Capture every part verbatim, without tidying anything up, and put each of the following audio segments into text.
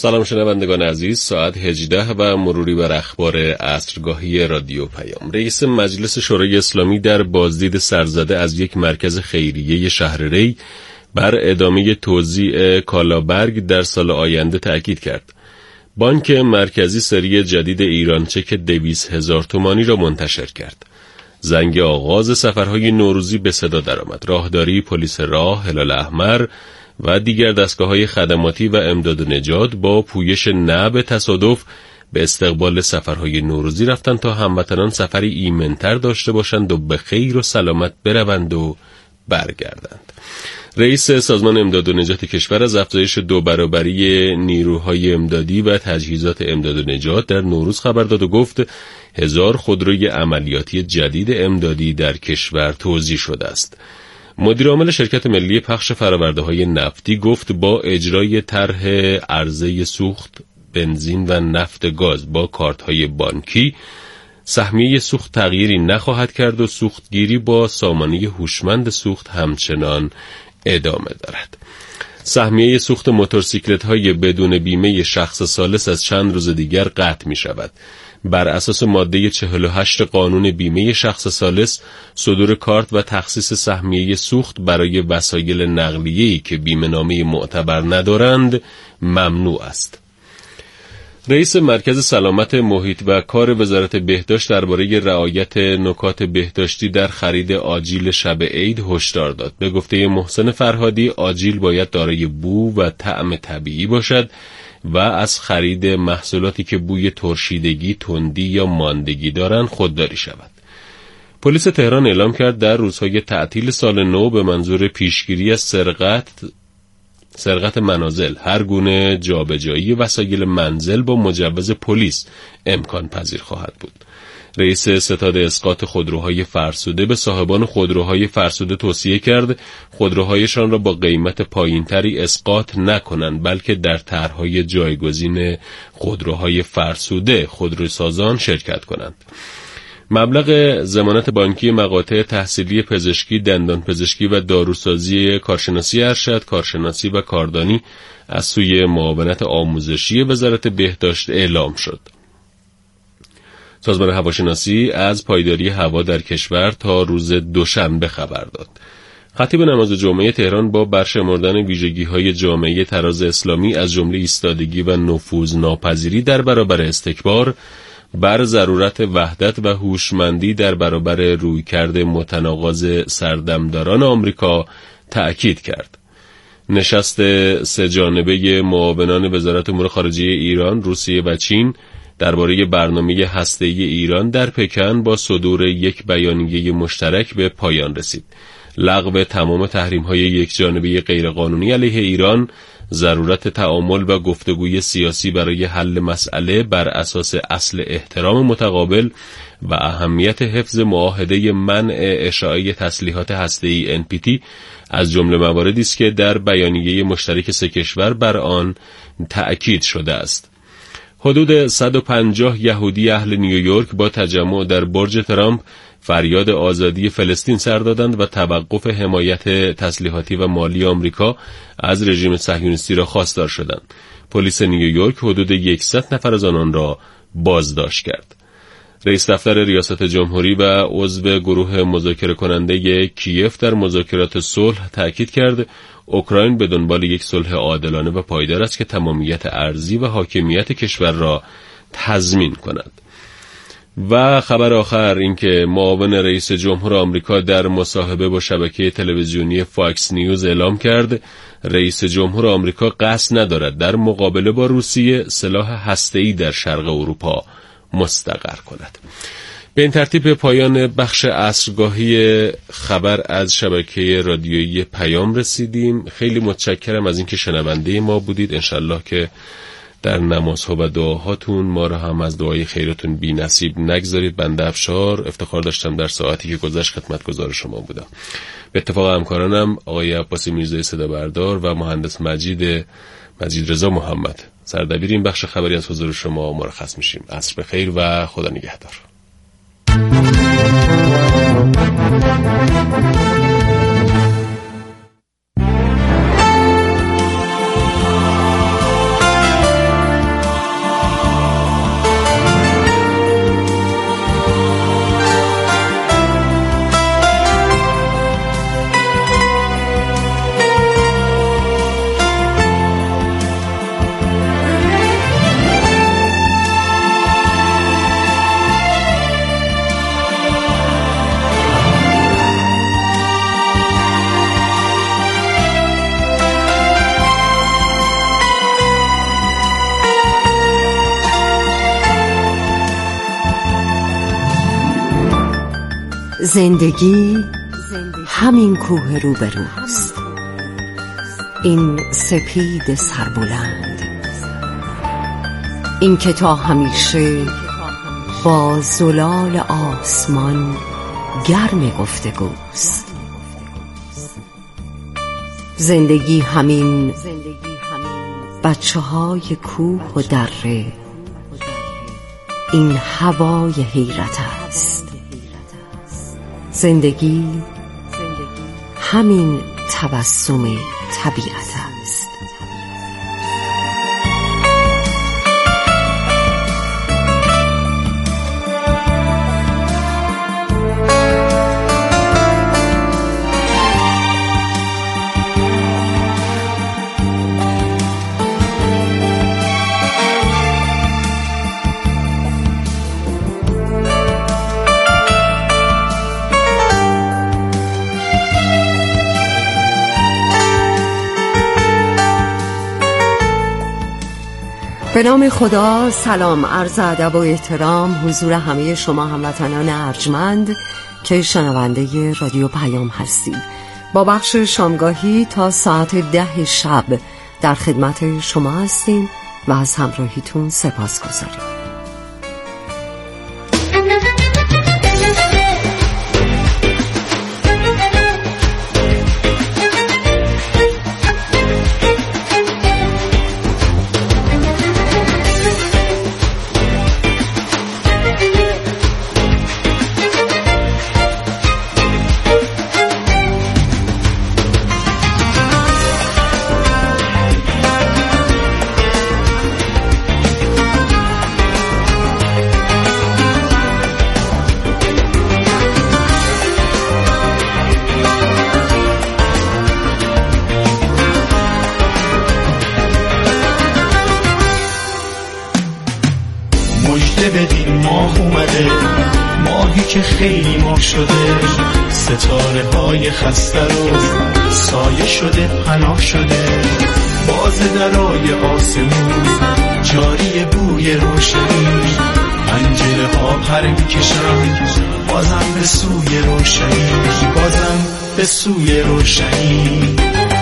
سلام شنوندگان عزیز، ساعت هجده و مروری بر اخبار عصرگاهی رادیو پیام. رئیس مجلس شورای اسلامی در بازدید سرزده از یک مرکز خیریه شهر ری بر ادامه توزیع کالابرگ در سال آینده تأکید کرد. بانک مرکزی سری جدید ایران چک دویست هزار تومانی را منتشر کرد. زنگ آغاز سفرهای نوروزی به صدا درآمد. راهداری، پلیس راه، هلال احمر و دیگر دستگاه‌های خدماتی و امداد و نجات با پویش نه به تصادف به استقبال سفرهای نوروزی رفتند تا هموطنان سفری ایمن‌تر داشته باشند و به خیر و سلامت بروند و برگردند. رئیس سازمان امداد و نجات کشور از افزایش دو برابری نیروهای امدادی و تجهیزات امداد و نجات در نوروز خبر داد و گفت هزار خودروی عملیاتی جدید امدادی در کشور توزیع شده است. مدیر عامل شرکت ملی پخش فرآورده‌های نفتی گفت با اجرای طرح عرضه سوخت بنزین و نفت گاز با کارت‌های بانکی سهمیه سوخت تغییری نخواهد کرد و سوختگیری با سامانه هوشمند سوخت همچنان ادامه دارد. سهمیه سوخت موتورسیکلت‌های بدون بیمه شخص ثالث از چند روز دیگر قطع می‌شود. بر اساس ماده چهل و هشت قانون بیمه شخص ثالث، صدور کارت و تخصیص سهمیه سوخت برای وسایل نقلیه‌ای که بیمه‌نامه معتبر ندارند ممنوع است. رئیس مرکز سلامت محیط و کار وزارت بهداشت درباره رعایت نکات بهداشتی در خرید آجیل شب عید هشدار داد. به گفته محسن فرهادی، آجیل باید دارای بو و طعم طبیعی باشد و از خرید محصولاتی که بوی ترشیدگی، تندی یا ماندگی دارند خودداری شود. پلیس تهران اعلام کرد در روزهای تعطیل سال نو به منظور پیشگیری از سرقت سرقت منازل هر گونه جابجایی وسایل منزل با مجوز پلیس امکان پذیر خواهد بود. رئیس ستاد اسقاط خودروهای فرسوده به صاحبان خودروهای فرسوده توصیه کرد خودروهایشان را با قیمت پایینتری اسقاط نکنند، بلکه در طرحهای جایگزین خودروهای فرسوده خودروسازان شرکت کنند. مبلغ ضمانت بانکی مقاطع تحصیلی پزشکی، دندان پزشکی و داروسازی کارشناسی ارشد، کارشناسی و کاردانی از سوی معاونت آموزشی وزارت بهداشت اعلام شد. سازمان هواشناسی از پایداری هوا در کشور تا روز دوشنبه خبر داد. خطیب نماز جمعه تهران با برشمردن ویژگی‌های جامعه طراز اسلامی از جمله ایستادگی و نفوذناپذیری در برابر استکبار، بر ضرورت وحدت و هوشمندی در برابر رویکرد متناقض سردمداران آمریکا تأکید کرد. نشست سه جانبه معاونان وزارت امور خارجه ایران، روسیه و چین درباره برنامه هسته‌ای ایران در پکن با صدور یک بیانیه مشترک به پایان رسید. لغو تمام تحریم‌های یکجانبه غیرقانونی علیه ایران، ضرورت تعامل و گفتگوی سیاسی برای حل مسئله بر اساس اصل احترام متقابل و اهمیت حفظ معاهده منع اشاعه تسلیحات هسته‌ای ان پی تی از جمله مواردی است که در بیانیه مشترک سه کشور بر آن تأکید شده است. حدود صد و پنجاه یهودی اهل نیویورک با تجمع در برج ترامپ فریاد آزادی فلسطین سر دادند و توقف حمایت تسلیحاتی و مالی آمریکا از رژیم صهیونیستی را خواستار شدند. پلیس نیویورک حدود صد نفر از آنان را بازداشت کرد. رئیس دفتر ریاست جمهوری و عضو گروه مذاکره کننده کیف در مذاکرات صلح تأکید کرد اوکراین به دنبال یک صلح عادلانه و پایدار است که تمامیت ارضی و حاکمیت کشور را تضمین کند. و خبر آخر این که معاون رئیس جمهور آمریکا در مصاحبه با شبکه تلویزیونی فاکس نیوز اعلام کرد رئیس جمهور آمریکا قصد ندارد در مقابله با روسیه سلاح هسته‌ای در شرق اروپا مستقر کند. به این ترتیب پایان بخش عصرگاهی خبر از شبکه رادیویی پیام رسیدیم. خیلی متشکرم از اینکه شنونده ما بودید. انشالله که در نمازها و دعاهاتون ما را هم از دعای خیرتون بی نصیب نگذارید. بنده افشار افتخار داشتم در ساعتی که گذشت خدمتگزار شما بودم. به اتفاق همکارانم آقای عباسی میرزایی صدا بردار و مهندس مجید مجید رضا محمد سردبیر این بخش خبری از حضور شما مرخص میشیم. عصر بخیر و خدا نگهدار. زندگی همین کوه روبروست، این سپید سربلند، این که تا همیشه با زلال آسمان گرم گفتگوست. زندگی همین بچه های کوه و دره، این هوای حیرت است. زندگی همین تبسم طبیعت است. به نام خدا. سلام، عرض ادب و احترام حضور همه شما هموطنان ارجمند که شنونده رادیو پیام هستید. با بخش شامگاهی تا ساعت ده شب در خدمت شما هستیم و از همراهیتون سپاس گذاریم. بدین ماه اومده، ماهی که خیلی ماه شده، ستاره های خسته رو سایه شده، پناه شده، باز درای آسمون جاری بوی روشنی، پنجره ها پر میکشن بازم به سوی روشنی، بازم به سوی روشنی.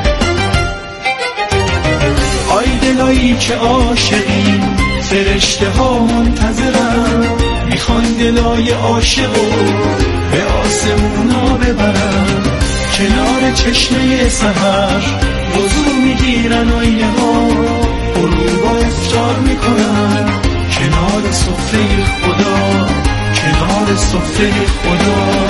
آی دلایی که عاشقی، فرشته ها منتظرن، میخوان دلای عاشقو به آسمونا ببرن، کنار چشمه سحر وضو میگیرن، آینه ها غروب و افطار میکنن، کنار سفره خدا، کنار سفره خدا.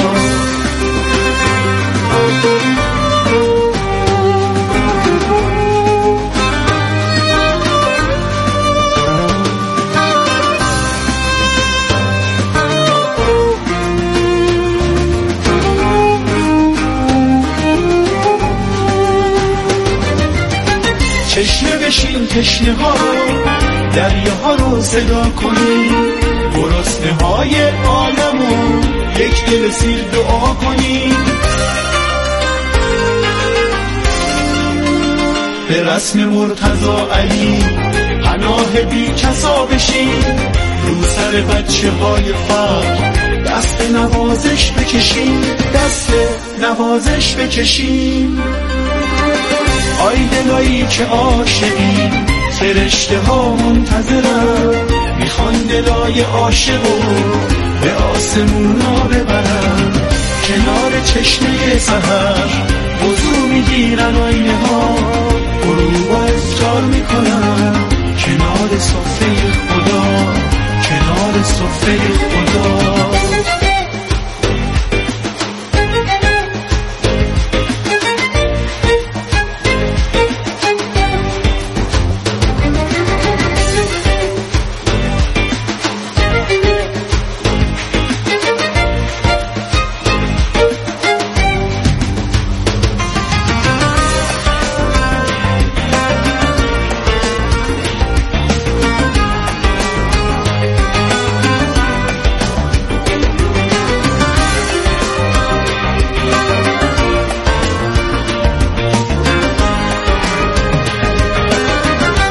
تشنه بشین تشنه ها رو، دریا ها رو صدا کنیم، گرسنه های عالمو یک دل سیر دعا کنیم، به رسم مرتضی علی پناه بی کسا بشین، رو سر بچه های فقر دست نوازش بکشیم، دست نوازش بکشیم. آی دلایی که عاشقی، فرشته ها منتظرن، میخوان دلای عاشقو به آسمونا ببرن، کنار چشمه سحر وضو میگیرن، آینه ها غروب و افطار میکنن، کنار سفره خدا، کنار سفره خدا.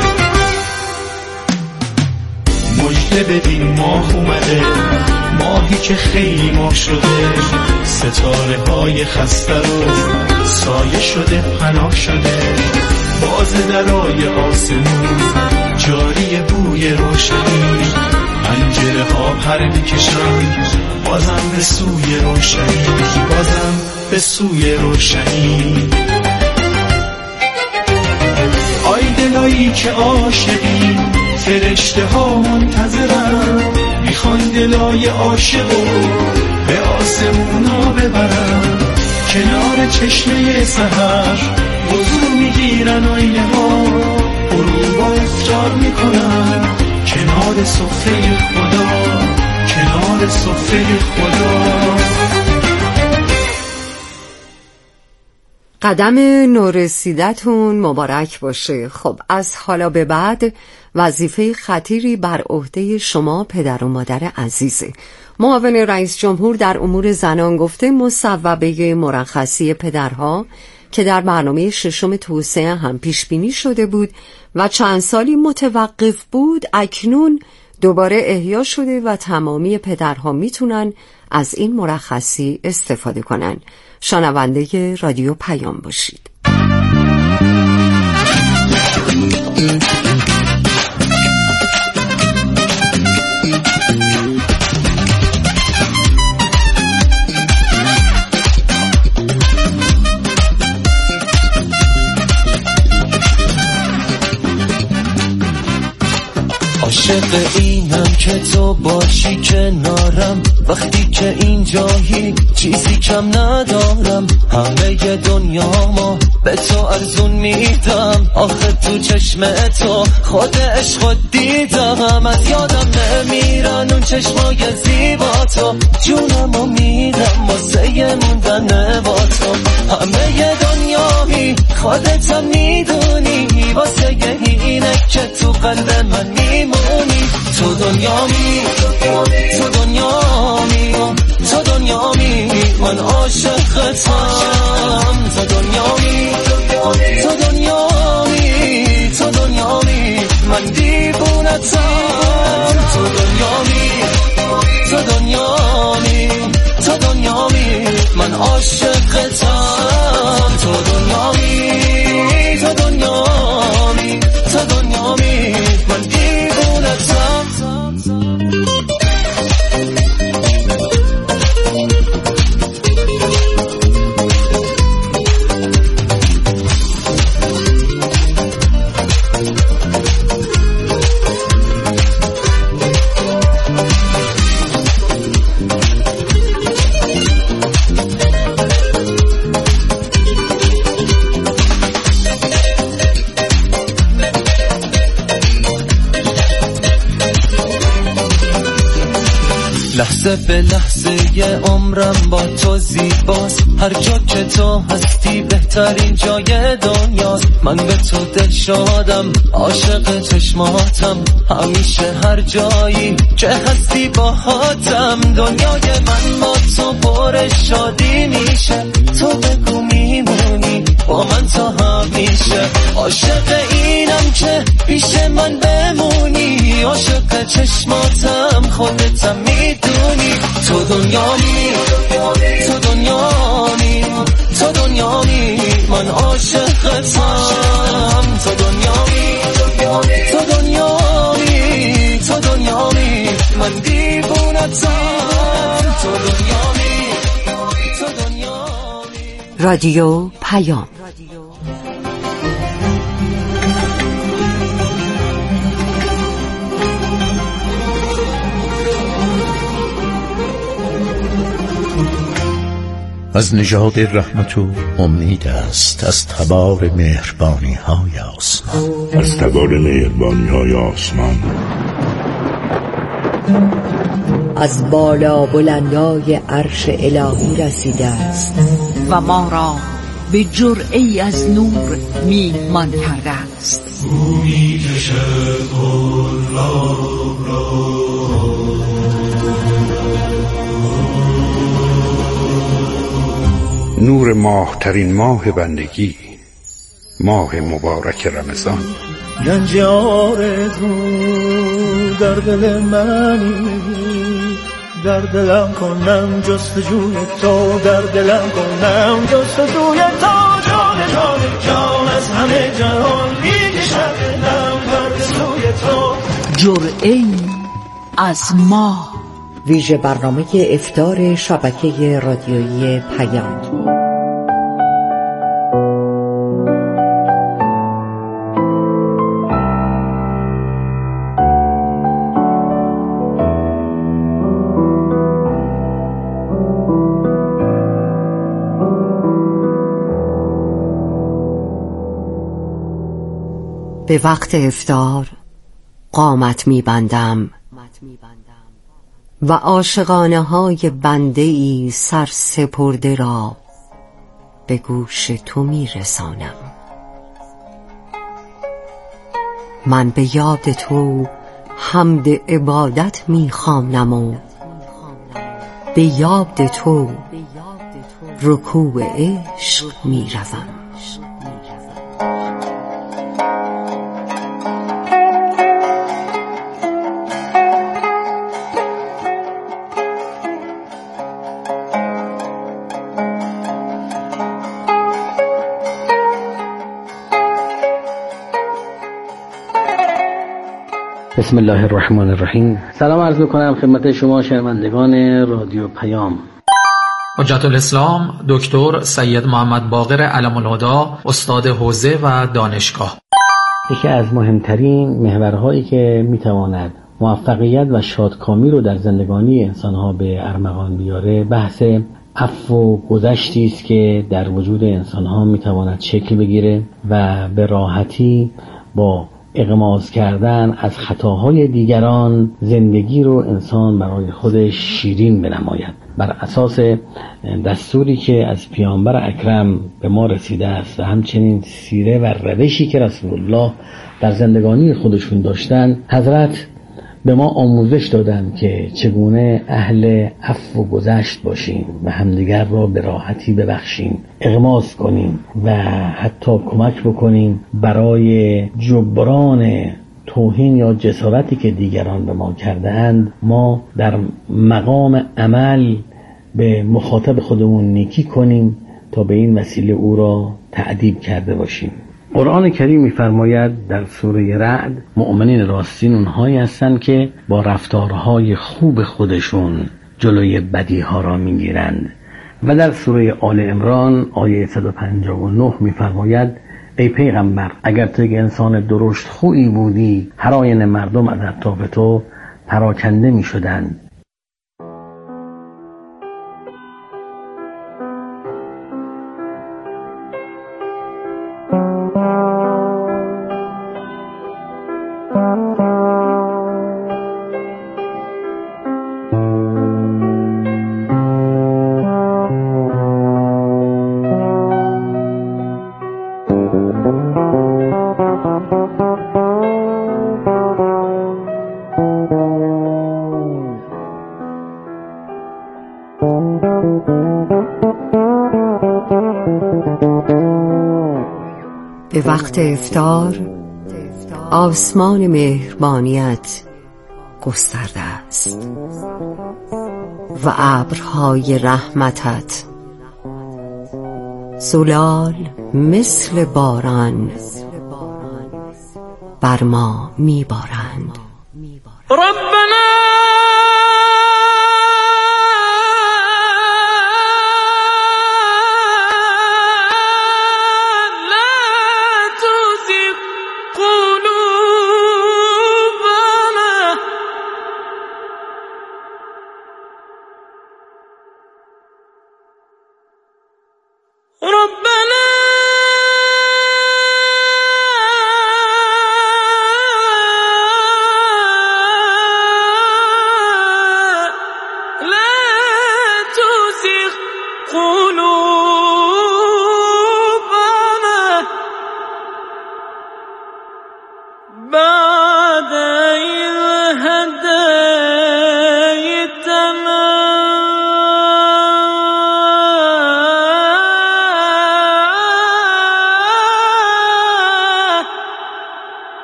بدین ماه اومده، ماهی که خیلی ما شده، ستاره های خسته رو سایه شده پناه شده. باز درای آسمون جاری بوی روشنی، پنجره ها پر میکشن بازم به سوی روشنی، بازم به سوی روشنی. آی دلایی که عاشقی، فرشته ها منتظرن، میخوان دلای عاشقو به آسمونا ببرن. کنار چشمه سحر وضو میگیرن آینه ها، غروبا افطار میکنن کنار سفره خدا، کنار سفره خدا. قدم نورسیدتون مبارک باشه. خب از حالا به بعد وظیفه خطیری بر عهده شما پدر و مادر عزیزه. معاون رئیس جمهور در امور زنان گفته مصوبه مرخصی پدرها که در برنامه ششم توسعه هم پیش بینی شده بود و چند سالی متوقف بود، اکنون دوباره احیا شده و تمامی پدرها میتونن از این مرخصی استفاده کنن. شنونده رادیو پیام باشید. عاشق اینم که تو باشی کنارم، وقتی که اینجایی چیزی کم ندارم. همه دنیامو به تو ارزون میدم، آخه تو چشم تو خود عشق دیدم. از یادم نمیرن اون چشمای زیبا تو، جونمو میدم واسه موندن با تو. همه دنیامی خودت میدونی، واسه اینه که تو قلب من میمونی. تو دنیامی، تو دنیامی، تو دنیامی، من عاشقتم. تو دنیامی، تو دنیامی، تو دنیامی، من دیوونتم. تو دنیامی، تو دنیامی، تو دنیامی، من عاشقتم. تو دنیامی، تو دنیامی، تو دنیامی، من دیوونتم. لحظه به لحظه عمرم با تو زیباست، هر جا که تو هستی بهترین جای دنیاست. من به تو دل شادم، عاشق چشماتم، همیشه هر جایی که هستی باهاتم. دنیای من با تو پر شادی میشه، تو بگو میمونی با من تا همیشه. عاشق اینم که پیش من بمونی، عاشق چشماتم، خودتم میدونی. تو دنیامی، تو دنیامی، تو دنیامی، من عاشقتم. تو دنیامی، تو دنیامی، تو دنیامی، من دیوونتم. تو دنیامی، تو دنیامی. رادیو پیام. از نژاد رحمت و امید است، از تبار مهربانی های آسمان، از تبار مهربانی های آسمان، از بالا بلندای عرش الهی رسیده است و ما را به جرعه‌ای از نور میهمان کرده است. او می‌کشد گلاب را، نور ماه ترین ماه بندگی، ماه مبارک رمضان. گنج آرزو در دل منی، در دلم کنم جستجوی تو، در دلم کنم جستجوی تو، جان جان جان از همه جهان میکشد دلم بر سوی تو. جرعه‌ای از ما. ویژه برنامه افطار شبکه رادیویی پیام. به وقت افطار قامت می‌بندم و عاشقانه های بنده ای سر سپرده را به گوش تو می‌رسانم. من به یاد تو حمد عبادت می‌خوانم و به یاد تو رکوع عشق می‌روم. بسم الله الرحمن الرحیم. سلام عرض میکنم خدمت شما شنوندگان رادیو پیام. حجت الاسلام دکتر سید محمد باقر علم الهدی، استاد حوزه و دانشگاه. یکی از مهمترین محورهایی که میتواند موفقیت و شادکامی رو در زندگانی انسانها به ارمغان بیاره بحث عفو و گذشتی است که در وجود انسانها میتواند شکل بگیره و به راحتی با اغماض کردن از خطاهای دیگران زندگی رو انسان برای خودش شیرین بنماید. بر اساس دستوری که از پیامبر اکرم به ما رسیده است و همچنین سیره و روشی که رسول الله در زندگانی خودشون داشتن، حضرت به ما آموزش دادن که چگونه اهل عفو و گذشت باشیم و همدیگر را به راحتی ببخشیم، اغماض کنیم و حتی کمک بکنیم برای جبران توهین یا جسارتی که دیگران به ما کرده اند. ما در مقام عمل به مخاطب خودمون نیکی کنیم تا به این وسیله او را تأدیب کرده باشیم. قرآن کریم می‌فرماید در سوره رعد مؤمنین راستین اونهایی هستند که با رفتارهای خوب خودشون جلوی بدیها را می‌گیرند و در سوره آل عمران آیه صد و پنجاه و نه می‌فرماید ای پیغمبر اگر تو یک انسان درشت خویی بودی هر آینه مردم از اطراف تو پراکنده می‌شدند. به وقت افطار آسمان مهربانیت گسترده است و ابرهای رحمتت زلال مثل باران بر ما میبارند. ربنا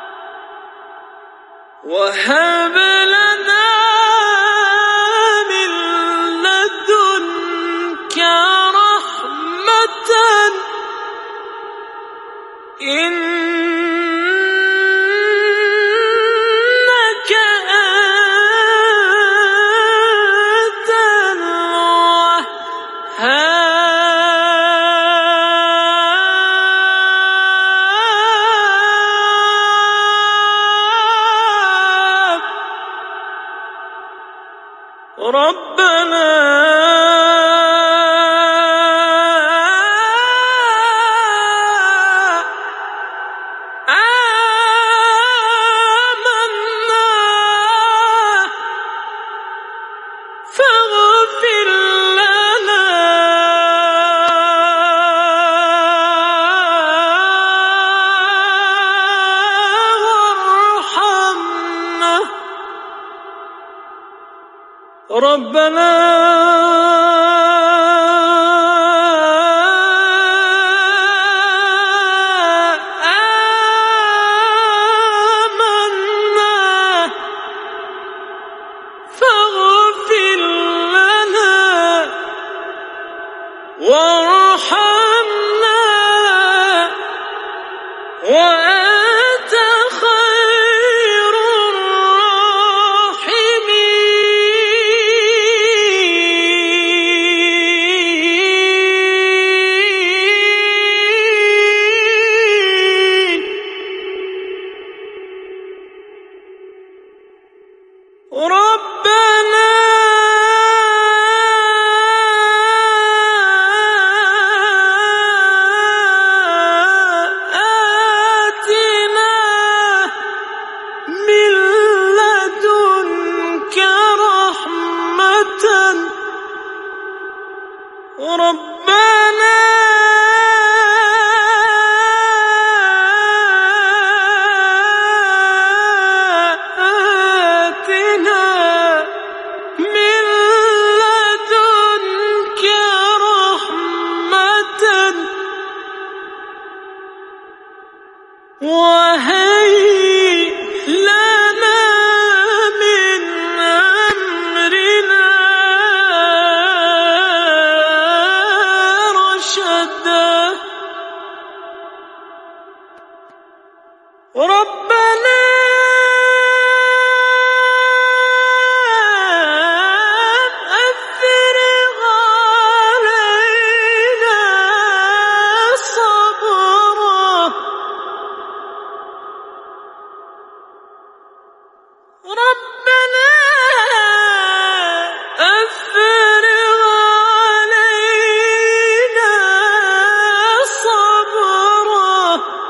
وهب لنا من ربنا ربنا آمنا فاغفر لنا وارحمنا وأنت خير ربنا آتنا من لدنك رحمة ربنا وهيئ لنا من أمرنا رشدا ربنا أفرغ علينا صبرا ربنا أفرغ علينا صبرا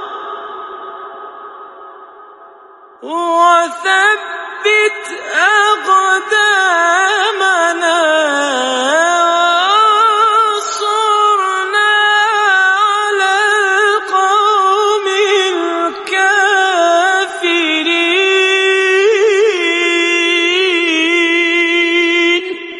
وثبت أقدامنا وانصرنا على القوم الكافرين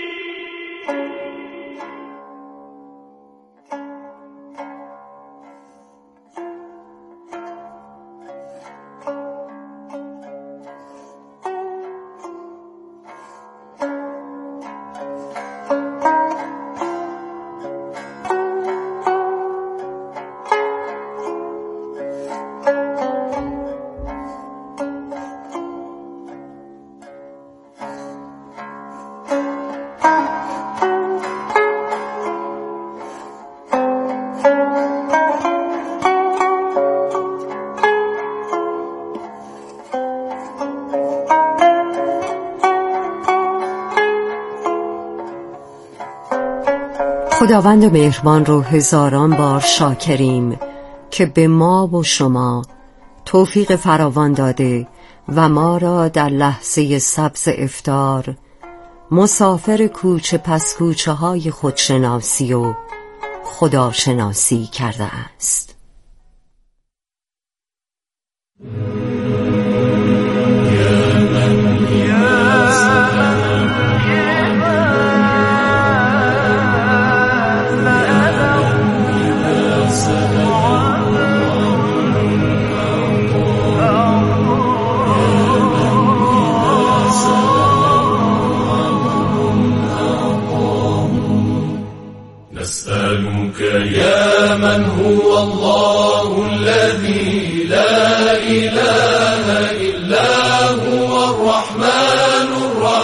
خداوند مهربان رو هزاران بار شاکریم که به ما و شما توفیق فراوان داده و ما را در لحظه سبز افطار مسافر کوچه پس کوچه های خودشناسی و خداشناسی کرده است. نسألك يا من هو الله الذي لا إله إلا هو الرحمن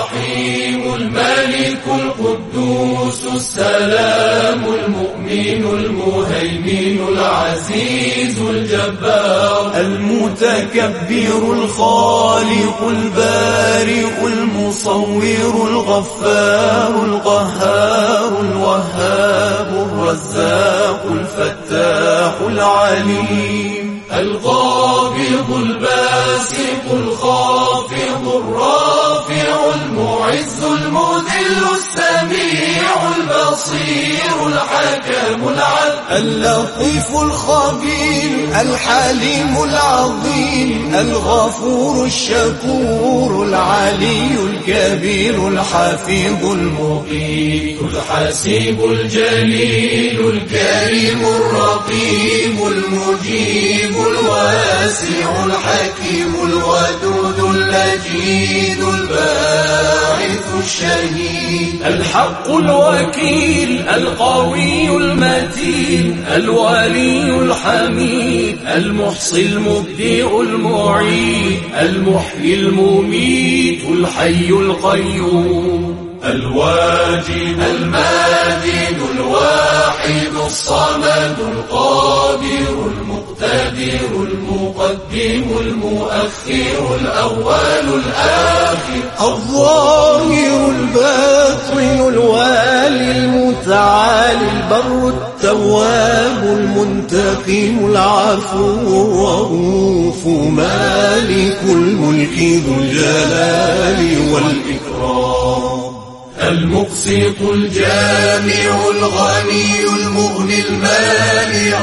الرحيم الملك القدوس السلام المؤمن المهيمن العزيز الجبار المتكبر الخالق البارئ المصور الغفار القهار الوهاب الرزاق الفتاح العليم القابض الباسط الخافض الرافع المعز المذل السميع البصير الحكم العدل اللطيف الخبير الحليم العظيم الغفور الشكور العلي الكبير الحفيظ المقيت الحسيب الجليل الكريم الرقيب المجيب الواسع الحكيم الودود اللجيد الباعث الشهيد الحق الوكيل القوي المتين الولي الحميد المحصي المبدئ المعيد المحيي المميت الحي القيوم الواجد الماجد الواحد الصمد القادر المقتدر المقدم المؤخر الأول الآخر الظاهر الباطن الوالي المتعالي البر التواب المنتقم العفو الرؤوف مالك الملك ذو الجلال والإكرام المقسط الجامع الغني المغني المانع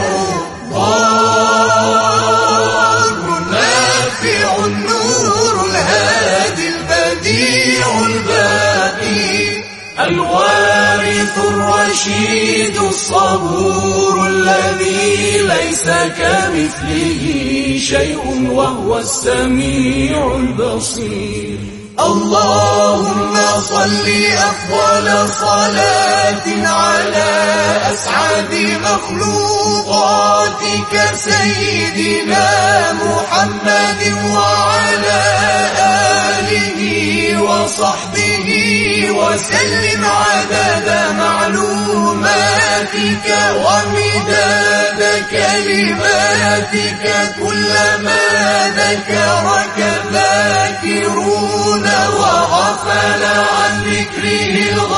الضار النافع النور الهادي البديع الباقي الوارث الرشيد الصبور الذي ليس كمثله شيء وهو السميع البصير اللهم صل أفضل صلاة على أسعد مخلوقاتك سيدنا محمد وعلى آله وصحبه وسلم عدد معلوماتك ومداد كلماتك كلما ذكرك الذاكرون وغفل عن ذكره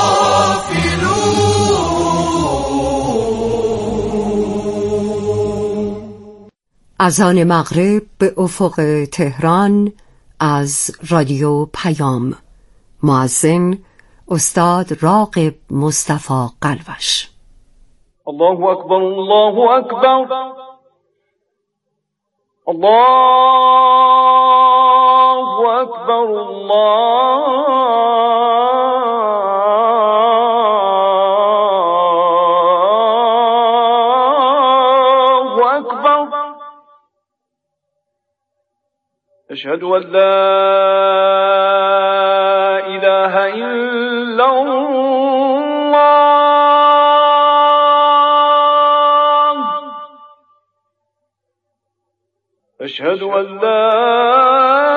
الغافلون. اذان مغرب به افق تهران از رادیو پیام. مؤذن استاد راغب مصطفی قلوش. الله اکبر الله اکبر الله اکبر الله اکبر اشهد ان لا اله الا الله أشهد أن لا